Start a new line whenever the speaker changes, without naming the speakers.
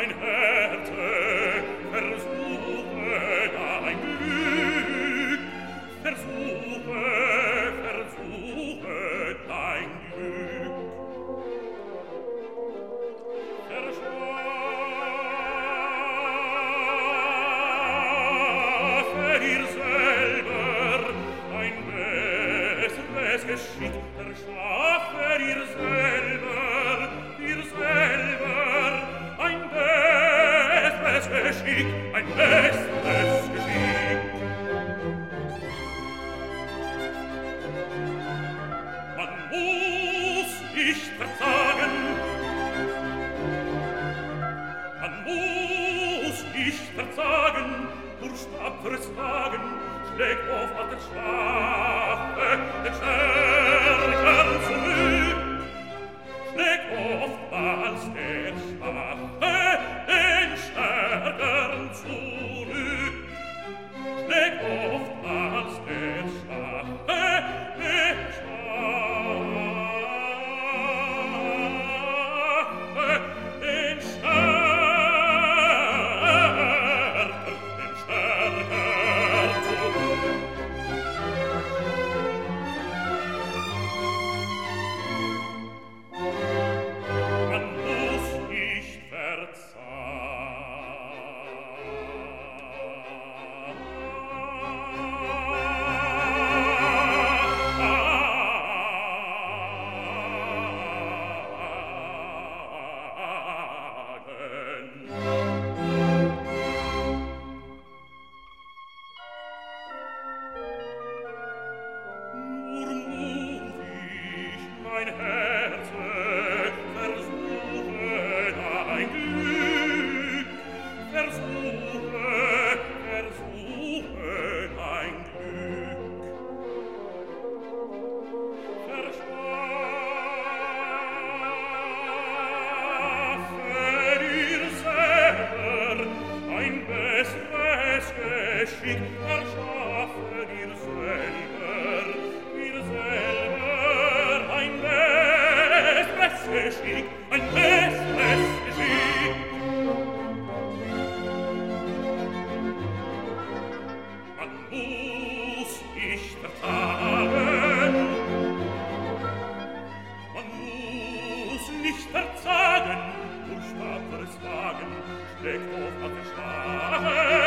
mein Herze, versuche dein Glück, versuche dein Glück. Verschaffe dir selber ein besseres Geschick, verschaffe dir selber ein besseres Geschick, ein besseres Geschick. Man muss nicht verzagen, man muss nicht verzagen, durch tapferes Wagen schlägt oft der Schwache den Stärkeren zurück, schlägt oftmals der Schwache den Stärkeren zurück, schlägt oftmals der Schwache den Schwache den Stärker zurück. Man muss nicht nur mutig mein Herze, versuche dein Glück, versuche dein Glück. Verschaffe dir selber ein besseres Geschick, verschaffe dir selber ein besseres Geschick, ein besseres Geschick. Man muss nicht verzagen, man muss nicht verzagen, durch tapferes Wagen schlägt oft der Schwache